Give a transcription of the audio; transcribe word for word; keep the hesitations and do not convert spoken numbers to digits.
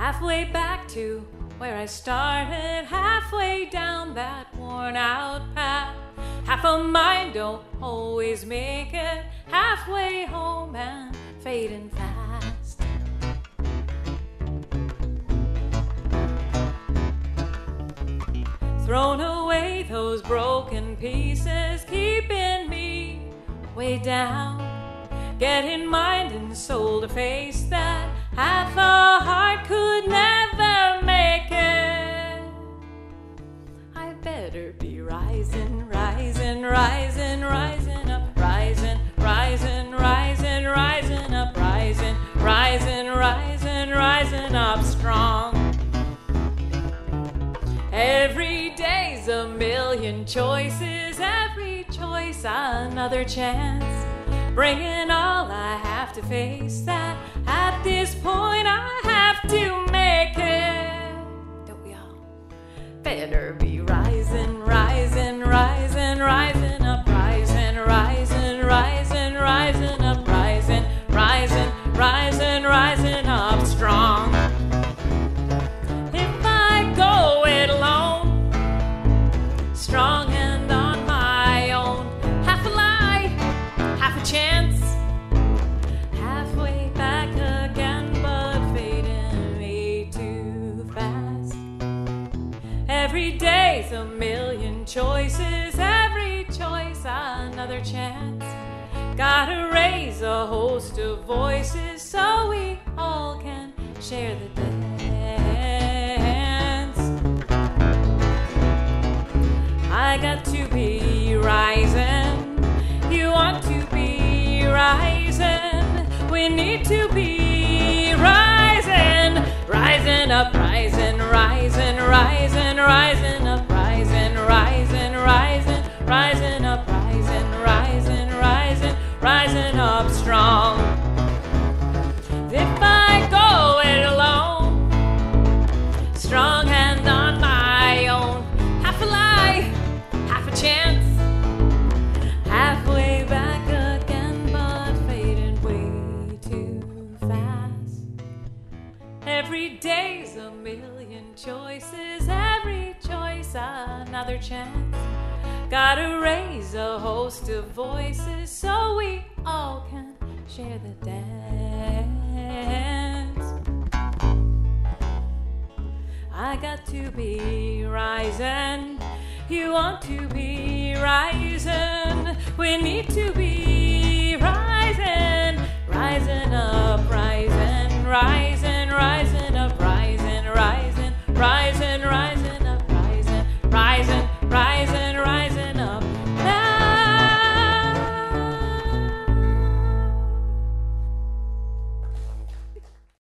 halfway back to where I started, halfway down that worn-out path. Half a mind don't always make it, halfway home and fading fast. Thrown away those broken pieces, keeping me way down. Getting mind and soul to face that half a heart could never make it. I better be rising, rising, rising, rising up, rising, rising, rising, rising up, rising, rising, rising, rising up strong. Every day's a million choices, every choice another chance. Bringing all I have to face that at this point I have to make it. Don't we all? Better be rising, rising, rising, rising up, rising, rising, rising, rising up, rising, rising, rising, rising up strong. If I go it alone, strong and on my own, half a lie, half a chance, halfway back again, but fading way too fast. Every day's a million choices, every choice another chance. Gotta raise a host of voices so we all can share the dance. I got to be rising, you want to be rising, we need to be rising, rising up, rising, rising, rising, rising up, rising, rising, rising, rising up, rising, rising, rising, rising up strong. If I go it alone, strong and on my own, half a lie, half a chance, halfway back again, but fading way too fast. Every day's a million choices, every choice another chance. Gotta raise a host of voices so we all can share the dance. I got to be rising, you want to be rising, we need to be